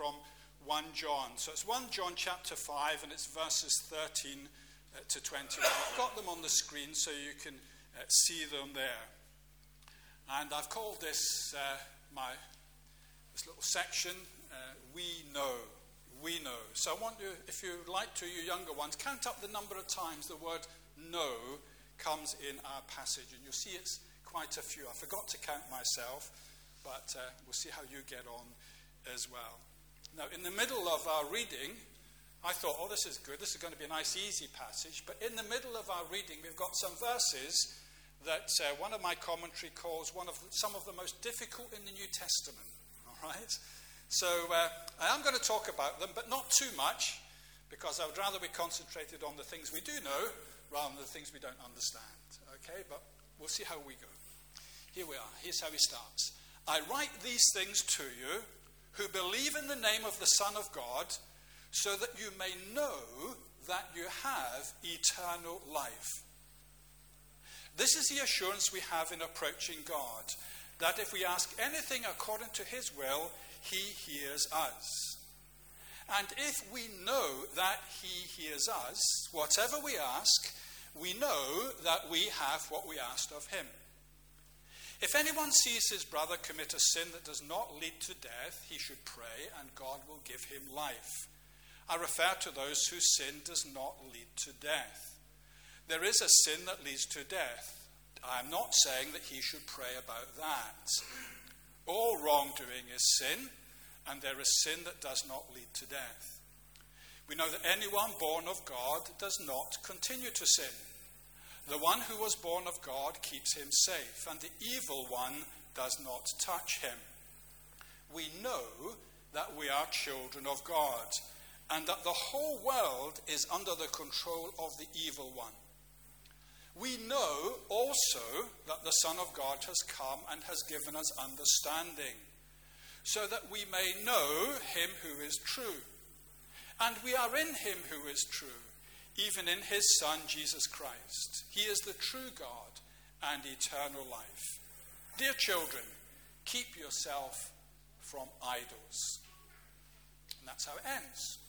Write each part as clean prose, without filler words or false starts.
from 1 John. So it's 1 John chapter 5, and it's verses 13 to 21. I've got them on the screen so you can see them there. And I've called this this little section, We Know. We know. So I want you, if you like to, you younger ones, count up the number of times the word know comes in our passage. And you'll see it's quite a few. I forgot to count myself, but we'll see how you get on as well. Now, in the middle of our reading, I thought, oh, this is good. This is going to be a nice, easy passage. But in the middle of our reading, we've got some verses that one of my commentary calls some of the most difficult in the New Testament. All right? So I am going to talk about them, but not too much, because I would rather be concentrated on the things we do know rather than the things we don't understand. Okay? But we'll see how we go. Here we are. Here's how he starts. I write these things to you who believe in the name of the Son of God, so that you may know that you have eternal life. This is the assurance we have in approaching God, that if we ask anything according to his will, he hears us. And if we know that he hears us, whatever we ask, we know that we have what we asked of him. If anyone sees his brother commit a sin that does not lead to death, he should pray, and God will give him life. I refer to those whose sin does not lead to death. There is a sin that leads to death. I am not saying that he should pray about that. All wrongdoing is sin, and there is sin that does not lead to death. We know that anyone born of God does not continue to sin. The one who was born of God keeps him safe, and the evil one does not touch him. We know that we are children of God, and that the whole world is under the control of the evil one. We know also that the Son of God has come and has given us understanding, so that we may know him who is true. And we are in him who is true, even in his Son, Jesus Christ. He is the true God and eternal life. Dear children, keep yourself from idols. And that's how it ends.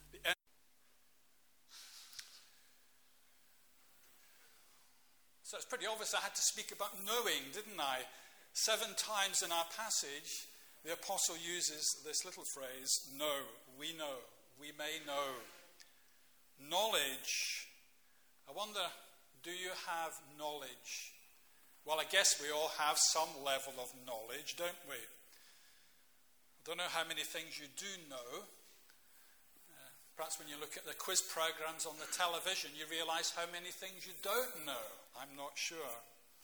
So it's pretty obvious I had to speak about knowing, didn't I? 7 times in our passage, the apostle uses this little phrase, know. We know. We may know. Knowledge. I wonder, do you have knowledge? Well, I guess we all have some level of knowledge, don't we? I don't know how many things you do know. Perhaps when you look at the quiz programs on the television, you realize how many things you don't know. I'm not sure.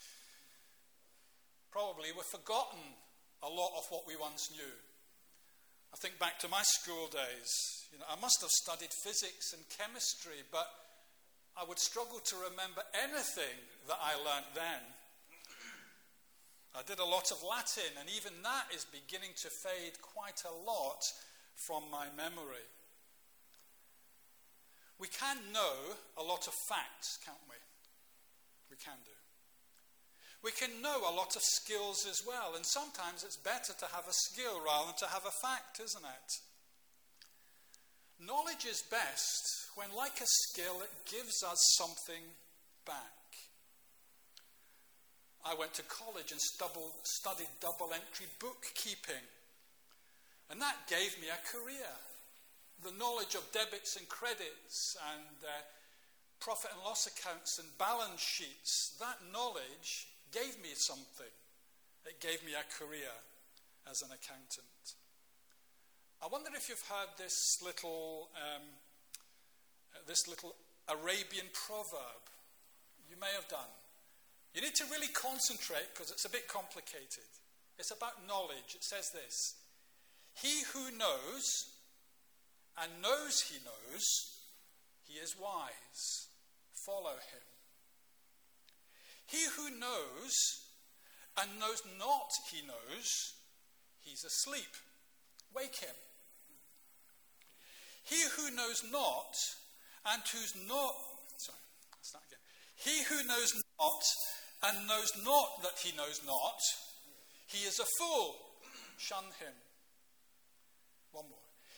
Probably we've forgotten a lot of what we once knew. I think back to my school days. I must have studied physics and chemistry, but I would struggle to remember anything that I learnt then. I did a lot of Latin, and even that is beginning to fade quite a lot from my memory. We can know a lot of facts, can't we? We can do. We can know a lot of skills as well, and sometimes it's better to have a skill rather than to have a fact, isn't it? Knowledge is best when, like a skill, it gives us something back. I went to college and studied double-entry bookkeeping, and that gave me a career. The knowledge of debits and credits and profit and loss accounts and balance sheets, that knowledge gave me something. It gave me a career as an accountant. I wonder if you've heard this little Arabian proverb. You may have done. You need to really concentrate because it's a bit complicated. It's about knowledge. It says this: he who knows and knows he knows, he is wise. Follow him. He who knows and knows not he knows, he's asleep. Wake him. He who knows not and who's not, he who knows not and knows not that he knows not, he is a fool. Shun him. One more.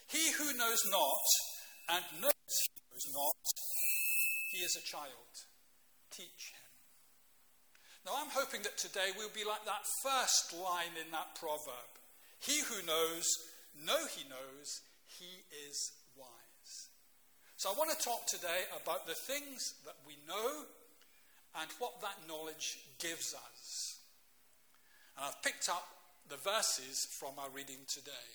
knows not and knows he knows not, he is a child. Teach him. Now I'm hoping that today we'll be like that first line in that proverb. He who knows, he knows, he is wise. So I want to talk today about the things that we know and what that knowledge gives us. And I've picked up the verses from our reading today.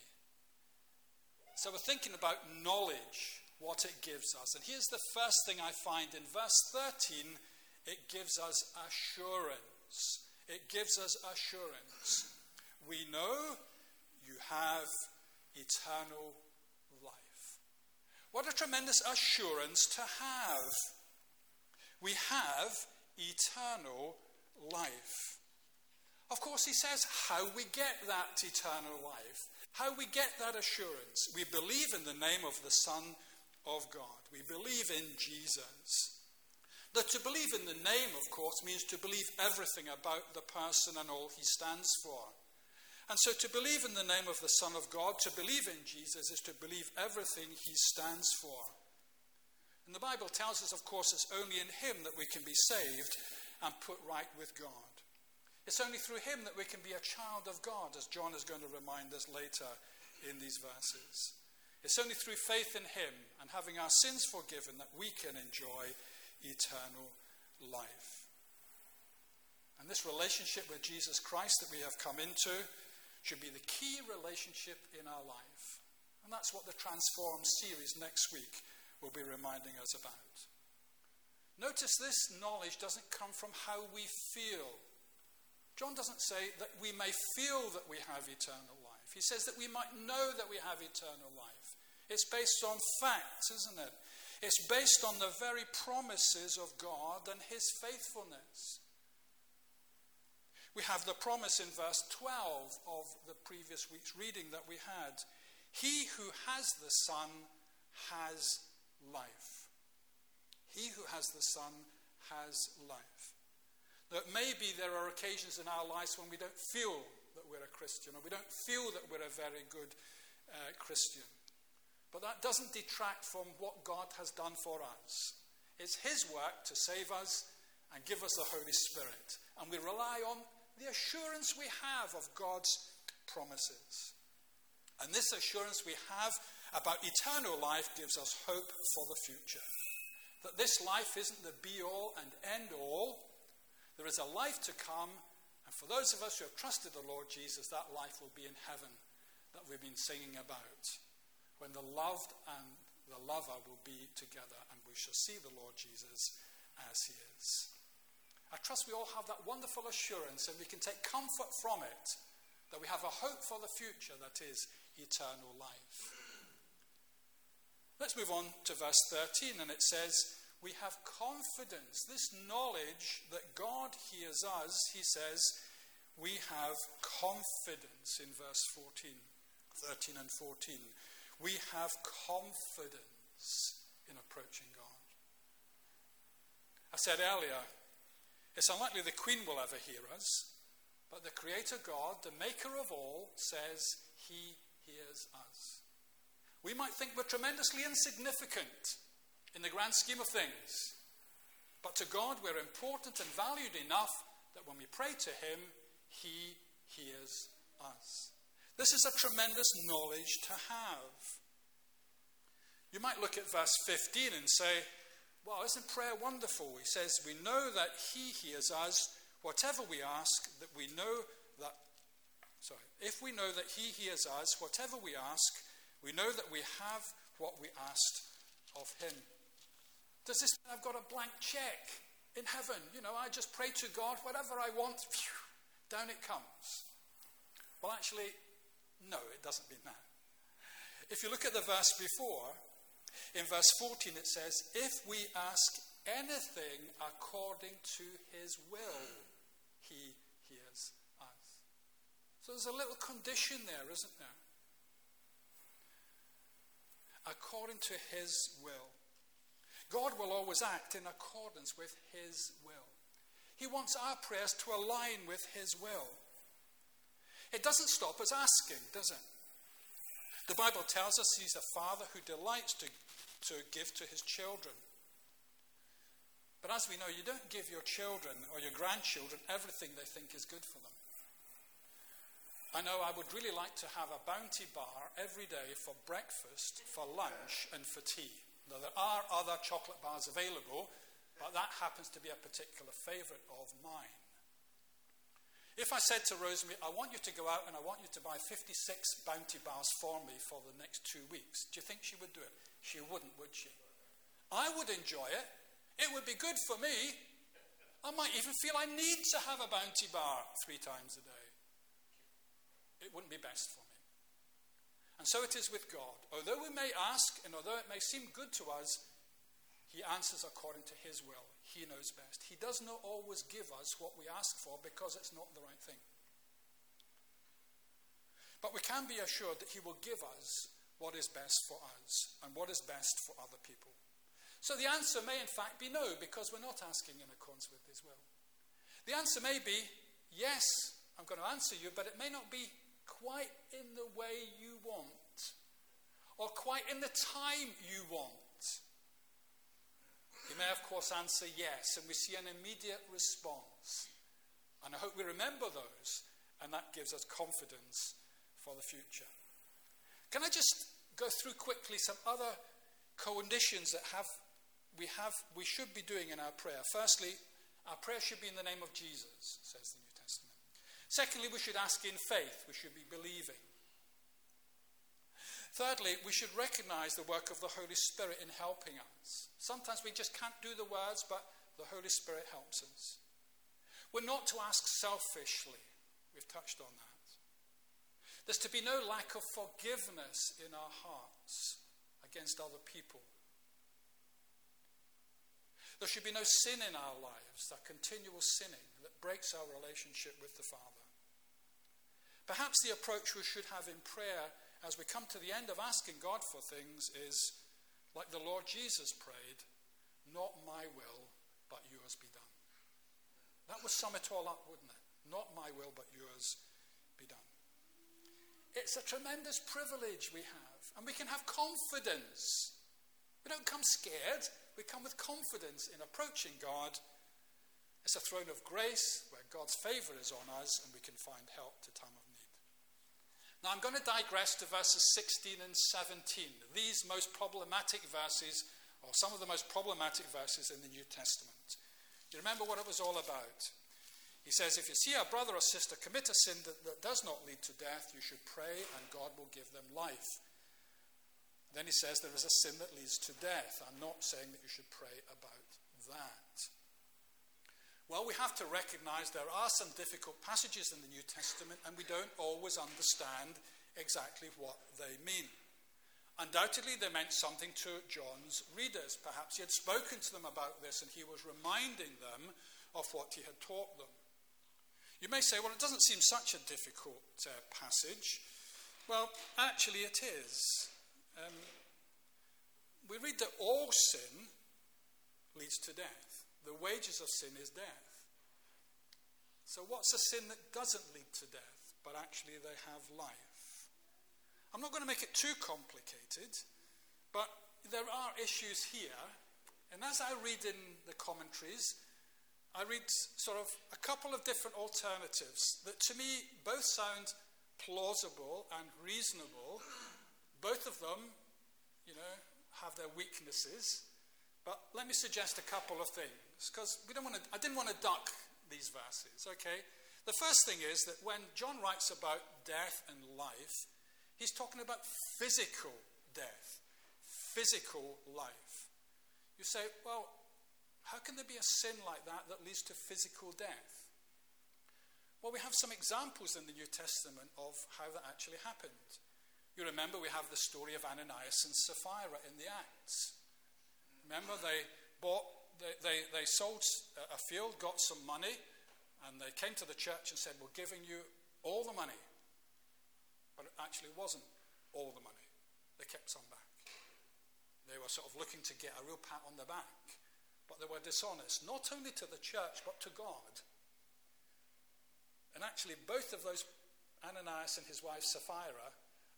So we're thinking about knowledge, what it gives us. And here's the first thing I find in verse 13. It gives us assurance. It gives us assurance. We know you have eternal life. What a tremendous assurance to have. We have eternal life. Of course, he says how we get that eternal life, how we get that assurance. We believe in the name of the Son of God. We believe in Jesus. That to believe in the name, of course, means to believe everything about the person and all he stands for. And so to believe in the name of the Son of God, to believe in Jesus, is to believe everything he stands for. And the Bible tells us, of course, it's only in him that we can be saved and put right with God. It's only through him that we can be a child of God, as John is going to remind us later in these verses. It's only through faith in him and having our sins forgiven that we can enjoy eternal life. And this relationship with Jesus Christ that we have come into should be the key relationship in our life. And that's what the Transform series next week will be reminding us about. Notice this knowledge doesn't come from how we feel. John doesn't say that we may feel that we have eternal life. He says that we might know that we have eternal life. It's based on facts, isn't it? It's based on the very promises of God and his faithfulness. We have the promise in verse 12 of the previous week's reading that we had. He who has the Son has life. He who has the Son has life. That maybe there are occasions in our lives when we don't feel that we're a Christian, or we don't feel that we're a very good Christian. But that doesn't detract from what God has done for us. It's his work to save us and give us the Holy Spirit. And we rely on the assurance we have of God's promises. And this assurance we have about eternal life gives us hope for the future. That this life isn't the be-all and end-all. There is a life to come. And for those of us who have trusted the Lord Jesus, that life will be in heaven that we've been singing about. When the loved and the lover will be together and we shall see the Lord Jesus as he is. I trust we all have that wonderful assurance and we can take comfort from it, that we have a hope for the future that is eternal life. Let's move on to verse 13, and it says, we have confidence, this knowledge that God hears us. He says, we have confidence in verse 13 and 14. We have confidence in approaching God. I said earlier, it's unlikely the Queen will ever hear us, but the Creator God, the Maker of all, says he hears us. We might think we're tremendously insignificant in the grand scheme of things, but to God we're important and valued enough that when we pray to him, he hears us. This is a tremendous knowledge to have. You might look at verse 15 and say, well, isn't prayer wonderful? He says, we know that he hears us, whatever we ask, that we know that, if we know that he hears us, whatever we ask, we know that we have what we asked of him. Does this mean I've got a blank check in heaven? I just pray to God, whatever I want, down it comes. Well, actually, no, it doesn't mean that. If you look at the verse before, in verse 14 it says, if we ask anything according to his will, he hears us. So there's a little condition there, isn't there? According to his will. God will always act in accordance with his will. He wants our prayers to align with his will. It doesn't stop us asking, does it? The Bible tells us he's a father who delights to give to his children. But as we know, you don't give your children or your grandchildren everything they think is good for them. I know I would really like to have a Bounty bar every day for breakfast, for lunch, and for tea. Now, there are other chocolate bars available, but that happens to be a particular favourite of mine. If I said to Rosemary, I want you to go out and I want you to buy 56 Bounty bars for me for the next 2 weeks, do you think she would do it? She wouldn't, would she? I would enjoy it. It would be good for me. I might even feel I need to have a Bounty bar 3 times a day. It wouldn't be best for me. And so it is with God. Although we may ask, and although it may seem good to us, he answers according to his will. He knows best. He does not always give us what we ask for because it's not the right thing. But we can be assured that he will give us what is best for us and what is best for other people. So the answer may in fact be no, because we're not asking in accordance with his will. The answer may be, yes, I'm going to answer you, but it may not be quite in the way you want, or quite in the time you want. He may, of course, answer yes, and we see an immediate response. And I hope we remember those, and that gives us confidence for the future. Can I just go through quickly some other conditions that we should be doing in our prayer? Firstly, our prayer should be in the name of Jesus, says the New Testament. Secondly, we should ask in faith. We should be believing. Thirdly, we should recognize the work of the Holy Spirit in helping us. Sometimes we just can't do the words, but the Holy Spirit helps us. We're not to ask selfishly. We've touched on that. There's to be no lack of forgiveness in our hearts against other people. There should be no sin in our lives, that continual sinning that breaks our relationship with the Father. Perhaps the approach we should have in prayer as we come to the end of asking God for things is like the Lord Jesus prayed, not my will, but yours be done. That would sum it all up, wouldn't it? Not my will, but yours be done. It's a tremendous privilege we have, and we can have confidence. We don't come scared, we come with confidence in approaching God. It's a throne of grace where God's favour is on us and we can find help to time of need. Now I'm going to digress to verses 16 and 17. These most problematic verses, or some of the most problematic verses in the New Testament. You remember what it was all about. He says, if you see a brother or sister commit a sin that does not lead to death, you should pray and God will give them life. Then he says there is a sin that leads to death. I'm not saying that you should pray about that. Well, we have to recognize there are some difficult passages in the New Testament and we don't always understand exactly what they mean. Undoubtedly, they meant something to John's readers. Perhaps he had spoken to them about this and he was reminding them of what he had taught them. You may say, well, it doesn't seem such a difficult passage. Well, actually it is. We read that all sin leads to death. The wages of sin is death. So what's a sin that doesn't lead to death, but actually they have life? I'm not going to make it too complicated, but there are issues here. And as I read in the commentaries, I read sort of a couple of different alternatives that to me both sound plausible and reasonable. Both of them, have their weaknesses. But let me suggest a couple of things, because I didn't want to duck these verses, okay? The first thing is that when John writes about death and life, he's talking about physical death, physical life. You say, well, how can there be a sin like that that leads to physical death? Well, we have some examples in the New Testament of how that actually happened. You remember we have the story of Ananias and Sapphira in the Acts. Remember, they sold a field, got some money, and they came to the church and said, we're giving you all the money. But it actually wasn't all the money. They kept some back. They were sort of looking to get a real pat on the back. But they were dishonest, not only to the church, but to God. And actually, both of those, Ananias and his wife Sapphira,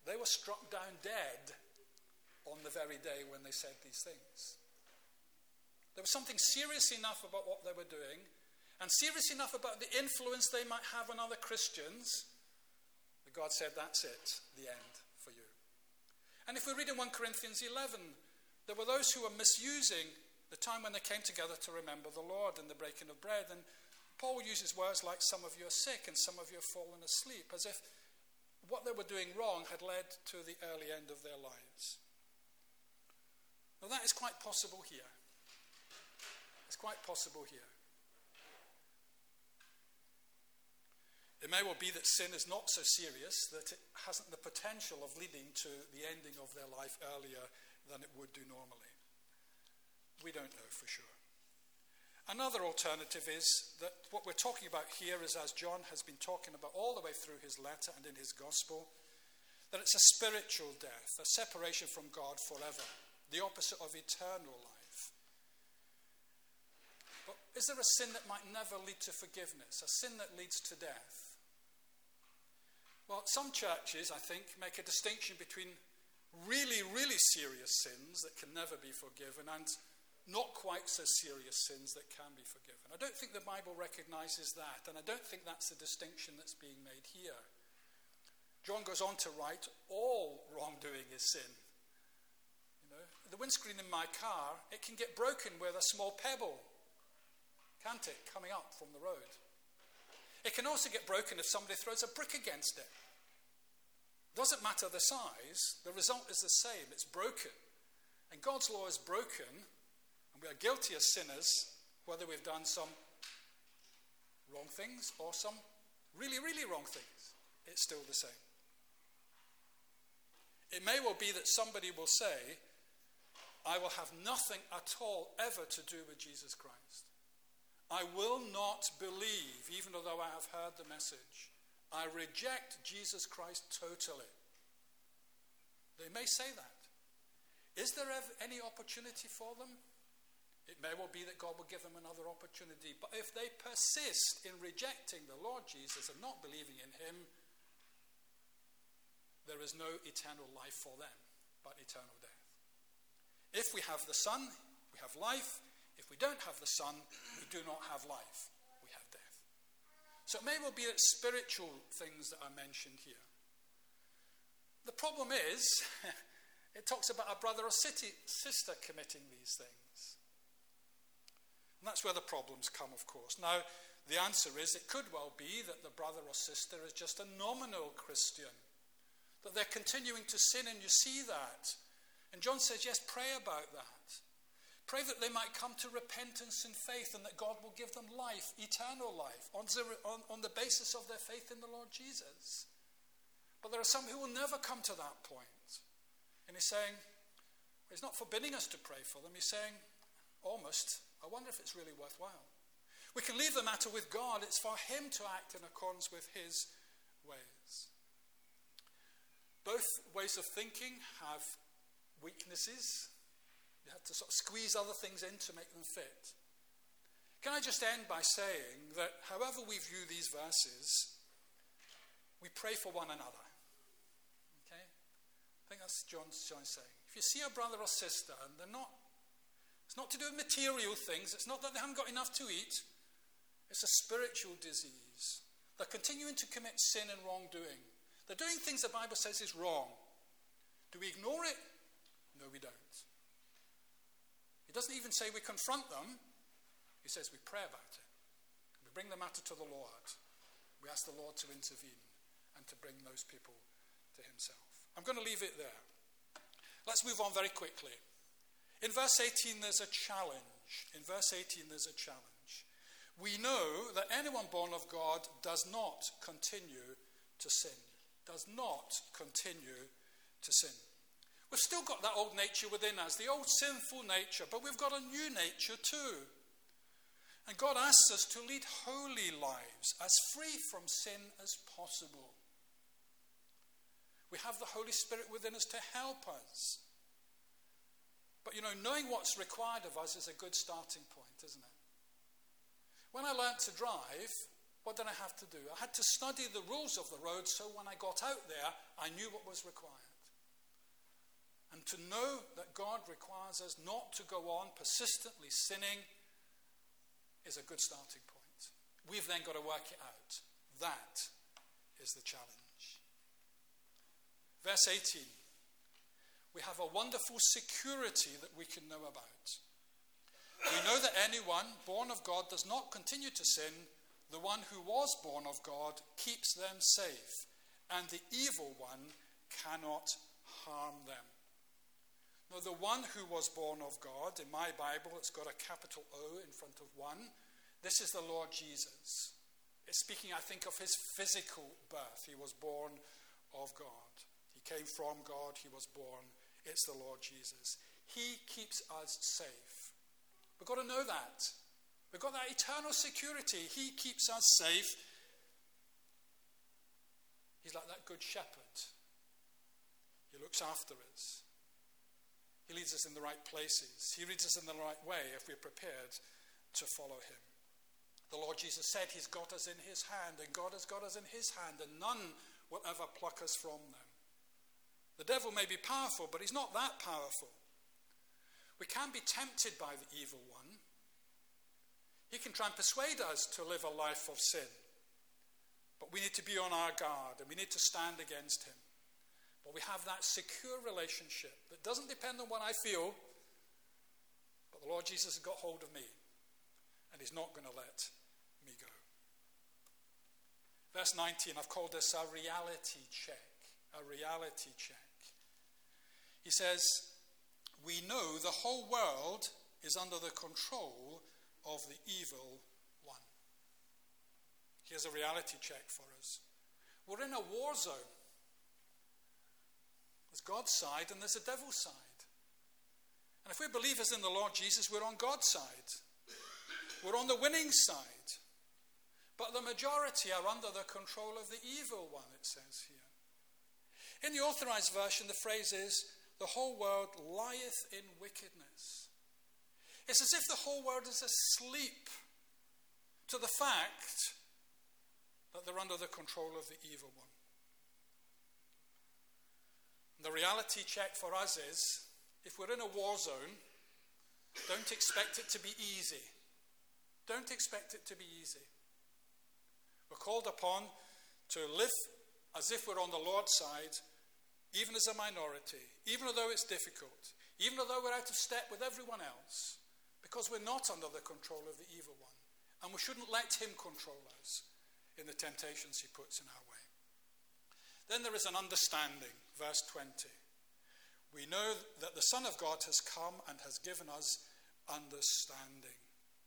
They were struck down dead on the very day when they said these things. There was something serious enough about what they were doing, and serious enough about the influence they might have on other Christians, that God said, that's it, the end for you. And if we read in 1 Corinthians 11, there were those who were misusing the time when they came together to remember the Lord and the breaking of bread. And Paul uses words like, some of you are sick and some of you have fallen asleep, as if what they were doing wrong had led to the early end of their lives. Now that is quite possible here. It's quite possible here. It may well be that sin is not so serious that it hasn't the potential of leading to the ending of their life earlier than it would do normally. We don't know for sure. Another alternative is that what we're talking about here is, as John has been talking about all the way through his letter and in his gospel, that it's a spiritual death, a separation from God forever, the opposite of eternal life. But is there a sin that might never lead to forgiveness, a sin that leads to death? Well, some churches, I think, make a distinction between really, really serious sins that can never be forgiven and not quite so serious sins that can be forgiven. I don't think the Bible recognizes that, and I don't think that's the distinction that's being made here. John goes on to write, all wrongdoing is sin. You know, the windscreen in my car, it can get broken with a small pebble, can't it, coming up from the road. It can also get broken if somebody throws a brick against it. Doesn't matter the size, the result is the same, it's broken. And God's law is broken, and we are guilty as sinners, whether we've done some wrong things or some really, really wrong things. It's still the same. It may well be that somebody will say, I will have nothing at all ever to do with Jesus Christ. I will not believe, even though I have heard the message. I reject Jesus Christ totally. They may say that. Is there ever any opportunity for them? It may well be that God will give them another opportunity. But if they persist in rejecting the Lord Jesus and not believing in him, there is no eternal life for them, but eternal death. If we have the Son, we have life. If we don't have the Son, we do not have life. We have death. So it may well be that spiritual things that are mentioned here. The problem is, it talks about a brother or sister committing these things. And that's where the problems come, of course. Now, the answer is, it could well be that the brother or sister is just a nominal Christian, that they're continuing to sin, and you see that. And John says, yes, pray about that. Pray that they might come to repentance and faith, and that God will give them life, eternal life, on the basis of their faith in the Lord Jesus. But there are some who will never come to that point. And he's saying, he's not forbidding us to pray for them. He's saying, almost, I wonder if it's really worthwhile. We can leave the matter with God. It's for him to act in accordance with his ways. Both ways of thinking have weaknesses. You have to sort of squeeze other things in to make them fit. Can I just end by saying that however we view these verses, we pray for one another. Okay? I think that's John's saying. If you see a brother or sister and it's not to do with material things, it's not that they haven't got enough to eat, it's a spiritual disease. They're continuing to commit sin and wrongdoing. They're doing things the Bible says is wrong. Do we ignore it? No, we don't. He doesn't even say we confront them. He says we pray about it. We bring the matter to the Lord. We ask the Lord to intervene and to bring those people to himself. I'm going to leave it there. Let's move on very quickly. In verse 18, there's a challenge. We know that anyone born of God does not continue to sin. We've still got that old nature within us, the old sinful nature, but we've got a new nature too. And God asks us to lead holy lives, as free from sin as possible. We have the Holy Spirit within us to help us. But knowing what's required of us is a good starting point, isn't it? When I learnt to drive, What did I have to do? I had to study the rules of the road so when I got out there, I knew what was required. And to know that God requires us not to go on persistently sinning is a good starting point. We've then got to work it out. That is the challenge. Verse 18. We have a wonderful security that we can know about. We know that anyone born of God does not continue to sin. The one who was born of God keeps them safe, and the evil one cannot harm them. Now, the one who was born of God, in my Bible, it's got a capital O in front of one. This is the Lord Jesus. It's speaking, I think, of his physical birth. He was born of God. He came from God. He was born. It's the Lord Jesus. He keeps us safe. We've got to know that. We've got that eternal security. He keeps us safe. He's like that good shepherd. He looks after us. He leads us in the right places. He leads us in the right way if we're prepared to follow him. The Lord Jesus said he's got us in his hand, and God has got us in his hand, and none will ever pluck us from them. The devil may be powerful, but he's not that powerful. We can be tempted by the evil one. He can try and persuade us to live a life of sin. But we need to be on our guard, and we need to stand against him. But we have that secure relationship that doesn't depend on what I feel, but the Lord Jesus has got hold of me, and he's not going to let me go. Verse 19, I've called this a reality check. A reality check. He says, we know the whole world is under the control of the evil one. Here's a reality check for us. We're in a war zone. There's God's side and there's a devil's side. And if we're believers in the Lord Jesus, we're on God's side. We're on the winning side. But the majority are under the control of the evil one, it says here. In the Authorized Version, the phrase is, the whole world lieth in wickedness. It's as if the whole world is asleep to the fact that they're under the control of the evil one. The reality check for us is, if we're in a war zone, don't expect it to be easy. Don't expect it to be easy. We're called upon to live as if we're on the Lord's side, even as a minority, even though it's difficult, even though we're out of step with everyone else, because we're not under the control of the evil one. And we shouldn't let him control us in the temptations he puts in our way. Then there is an understanding, verse 20. We know that the Son of God has come and has given us understanding.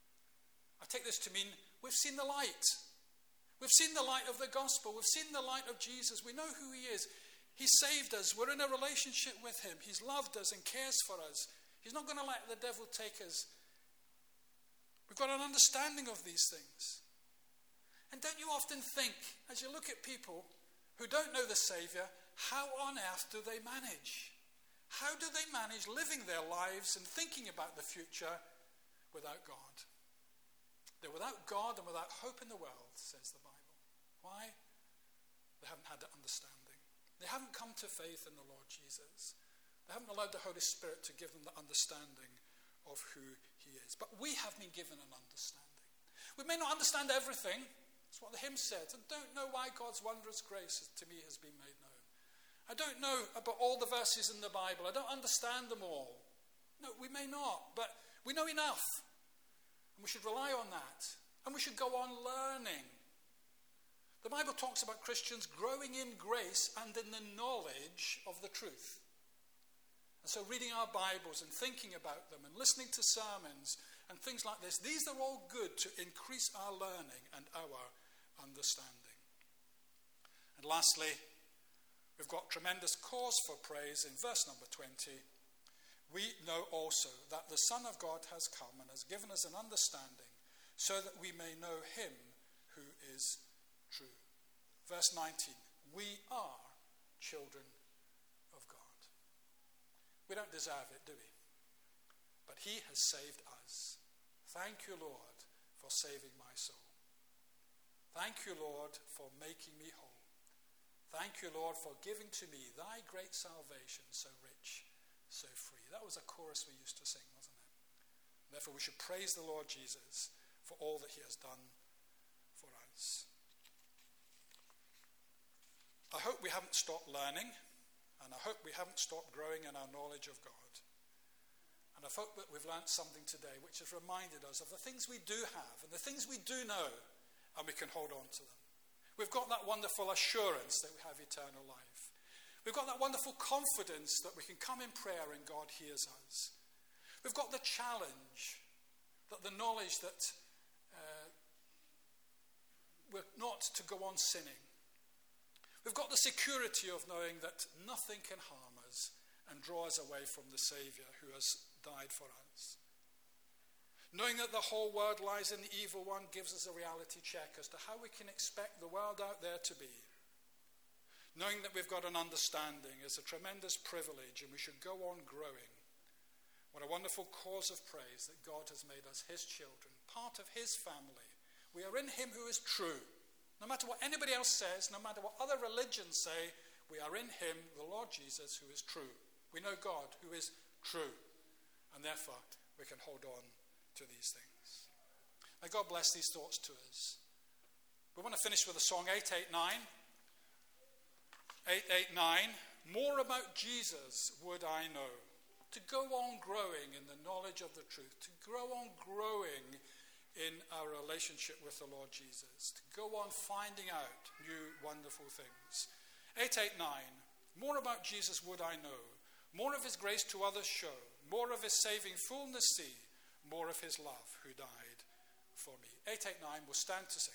I take this to mean we've seen the light. We've seen the light of the gospel. We've seen the light of Jesus. We know who he is. He saved us. We're in a relationship with him. He's loved us and cares for us. He's not going to let the devil take us. We've got an understanding of these things. And don't you often think, as you look at people who don't know the Saviour, how on earth do they manage? How do they manage living their lives and thinking about the future without God? They're without God and without hope in the world, says the Bible. Why? They haven't had that understanding. They haven't come to faith in the Lord Jesus. They haven't allowed the Holy Spirit to give them the understanding of who he is. But we have been given an understanding. We may not understand everything. That's what the hymn said. I don't know why God's wondrous grace to me has been made known. I don't know about all the verses in the Bible. I don't understand them all. No, we may not, but we know enough. And we should rely on that. And we should go on learning. The Bible talks about Christians growing in grace and in the knowledge of the truth. And so reading our Bibles and thinking about them and listening to sermons and things like this, these are all good to increase our learning and our understanding. And lastly, we've got tremendous cause for praise in verse number 20. We know also that the Son of God has come and has given us an understanding so that we may know him who is true. Verse 19, we are children of God. We don't deserve it, do we? But he has saved us. Thank you, Lord, for saving my soul. Thank you, Lord, for making me whole. Thank you, Lord, for giving to me thy great salvation, so rich, so free. That was a chorus we used to sing, wasn't it? Therefore, we should praise the Lord Jesus for all that he has done for us. I hope we haven't stopped learning, and I hope we haven't stopped growing in our knowledge of God. And I hope that we've learnt something today which has reminded us of the things we do have and the things we do know, and we can hold on to them. We've got that wonderful assurance that we have eternal life. We've got that wonderful confidence that we can come in prayer and God hears us. We've got the challenge, that the knowledge that we're not to go on sinning. We've got the security of knowing that nothing can harm us and draw us away from the Saviour who has died for us. Knowing that the whole world lies in the evil one gives us a reality check as to how we can expect the world out there to be. Knowing that we've got an understanding is a tremendous privilege, and we should go on growing. What a wonderful cause of praise that God has made us his children, part of his family. We are in him who is true. No matter what anybody else says, no matter what other religions say, we are in him, the Lord Jesus, who is true. We know God, who is true. And therefore, we can hold on to these things. May God bless these thoughts to us. We want to finish with a song, 889. 889. More about Jesus would I know. To go on growing in the knowledge of the truth. To grow on growing in our relationship with the Lord Jesus. To go on finding out new wonderful things. 889. More about Jesus would I know. More of his grace to others show. More of his saving fullness see. More of his love who died for me. 889, we'll stand to sing.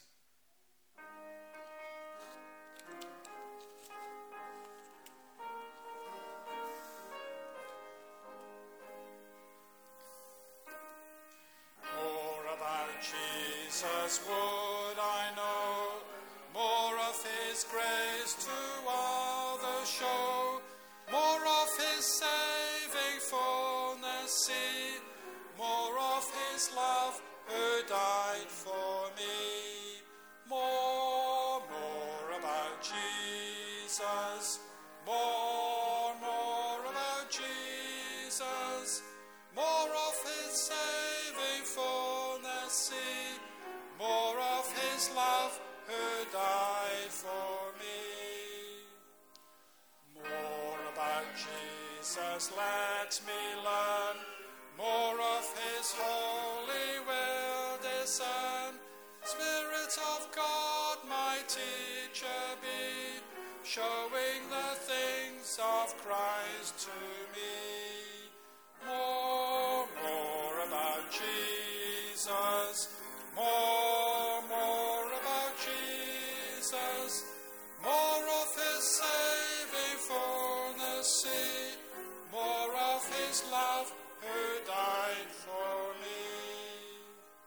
More about Jesus would I know, more of his grace to others show, more of his saving fullness see, more of his love who died for me. More about Jesus. More about Jesus. More of his saving fullness see. More of his love who died for me. More about Jesus let me learn. More of his holy will discern. Spirit of God, my teacher be, showing the things of Christ to me. More about Jesus. More about Jesus. More of his saving fullness see. More of his love who died for me.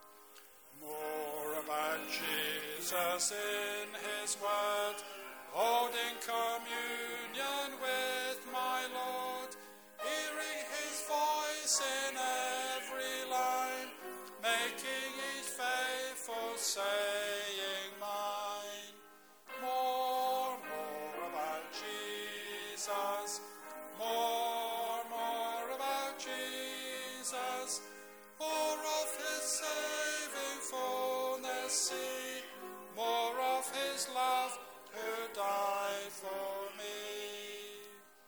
More about Jesus in his word, holding communion with my Lord, hearing his voice in every line, making each faithful saying mine. More about Jesus. More about Jesus. More of his saving fullness see. More of his love who died for me.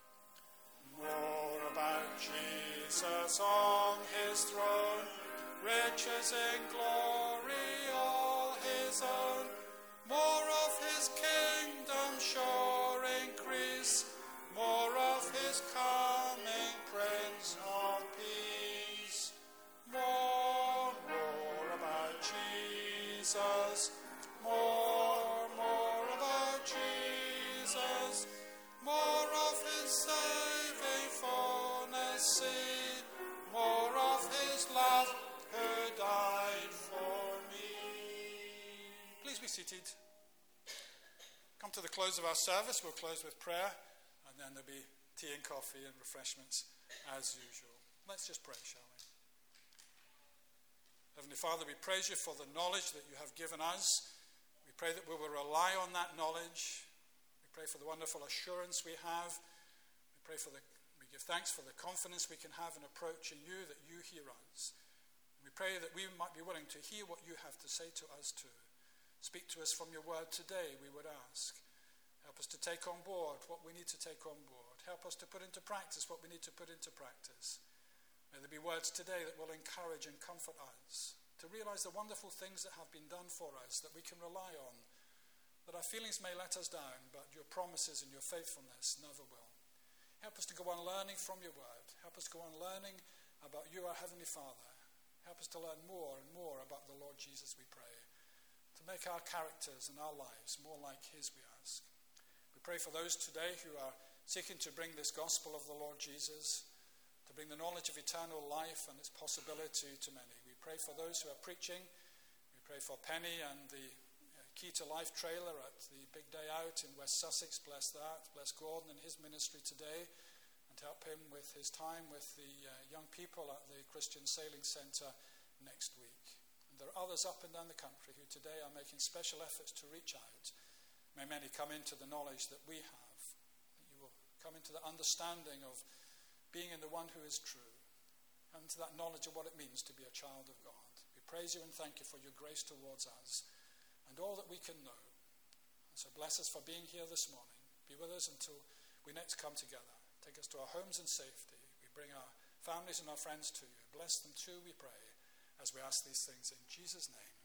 More about Jesus on his throne, riches in glory all his own. More of his kingdom sure increase. More of his coming Prince of Peace. More about Jesus. More about Jesus. More of his saving fullness see. More of his love who died for me. Please be seated. Come to the close of our service. We'll close with prayer. And then there'll be tea and coffee and refreshments as usual. Let's just pray, shall we? Heavenly Father, we praise you for the knowledge that you have given us. We pray that we will rely on that knowledge. We pray for the wonderful assurance we have. We give thanks for the confidence we can have in approaching you, that you hear us. We pray that we might be willing to hear what you have to say to us too. Speak to us from your word today, we would ask. Help us to take on board what we need to take on board. Help us to put into practice what we need to put into practice. May there be words today that will encourage and comfort us to realize the wonderful things that have been done for us, that we can rely on, that our feelings may let us down, but your promises and your faithfulness never will. Help us to go on learning from your word. Help us to go on learning about you, our Heavenly Father. Help us to learn more and more about the Lord Jesus, we pray, to make our characters and our lives more like his, we ask. We pray for those today who are seeking to bring this gospel of the Lord Jesus, to bring the knowledge of eternal life and its possibility to many. We pray for those who are preaching. We pray for Penny and the Key to Life trailer at the big day out in West Sussex. Bless that. Bless Gordon and his ministry today, and help him with his time with the young people at the Christian Sailing Centre next week. And there are others up and down the country who today are making special efforts to reach out. May many come into the knowledge that we have, that you will come into the understanding of being in the one who is true, and to that knowledge of what it means to be a child of God. We praise you and thank you for your grace towards us and all that we can know. And so bless us for being here this morning. Be with us until we next come together. Take us to our homes in safety. We bring our families and our friends to you. Bless them too, we pray, as we ask these things in Jesus' name.